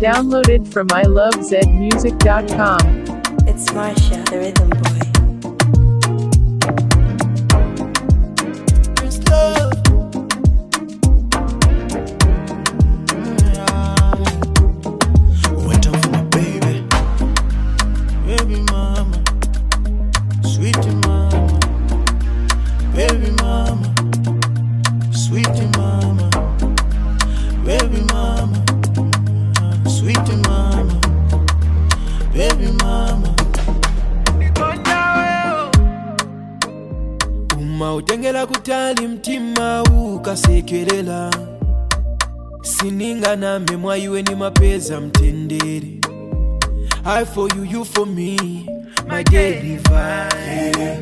Downloaded from ilovezmusic.com. It's Marsha, the rhythm boy. It's love. Went on for my baby, baby mama, sweetie mama, baby mama, sweetie mama, baby mama, sweetie mama, baby mama. Utengela kutali mtima ukasekelela sininga nambe mwaiwe ni mapeza mtendere. I for you, you for me, my daily vibe.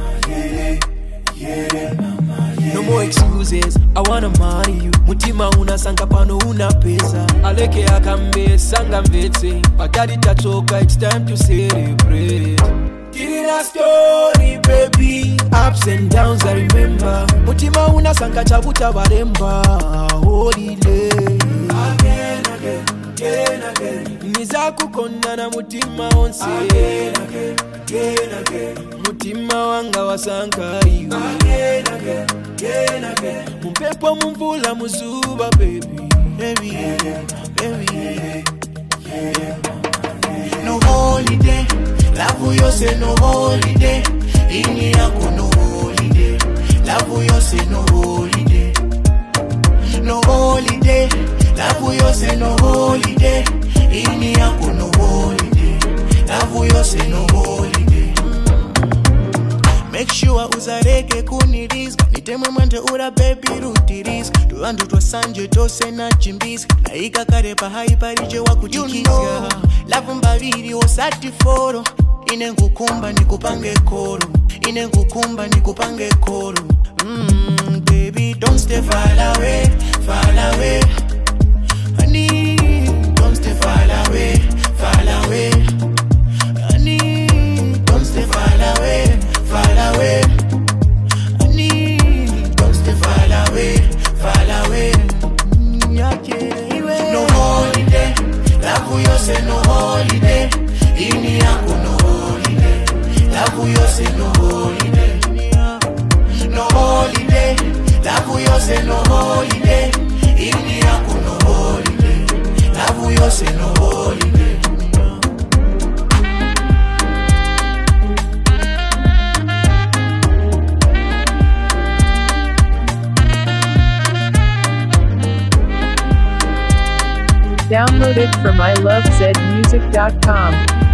No more excuses, I wanna marry you. Mutima unasanga pano una pesa. Aleke akambe sanga mvetse. Pagadi tatoka, it's time to celebrate. Telling a story, baby. Ups and downs, I remember. Mutima unasanga chabuta baremba. Holy day. Again, again. Niza kukondana mutima onse. Again. Mutima wanga wasanka iwe. Again. Mumpepo mumvula muzuba, baby. Baby. No holiday. Love you say no holiday. Ini yako no holiday. Love you say no holiday. No holiday. Love you say no holiday. Ini yako no holiday. Love you say no holiday. Make sure uzareke kuniriska. Nitemwe mwante ura baby rutiriska. Tuandu twasanje tose na chimbiska. Laika karepa haiparije wakuchikiska. You know, love mbaviri osati foro. Ine ngukumba nikupange koro. Ine ngukumba nikupange koro. Baby, don't stay far away. Honey, don't stay far away. Honey, don't stay far away. Honey, don't stay far away. No holiday, love you say no holiday. Ini yako no holiday, love you say no holiday. No holiday, love you say no holiday. Ini yako no holiday, love you say no holiday. Downloaded from ilovezmusic.com.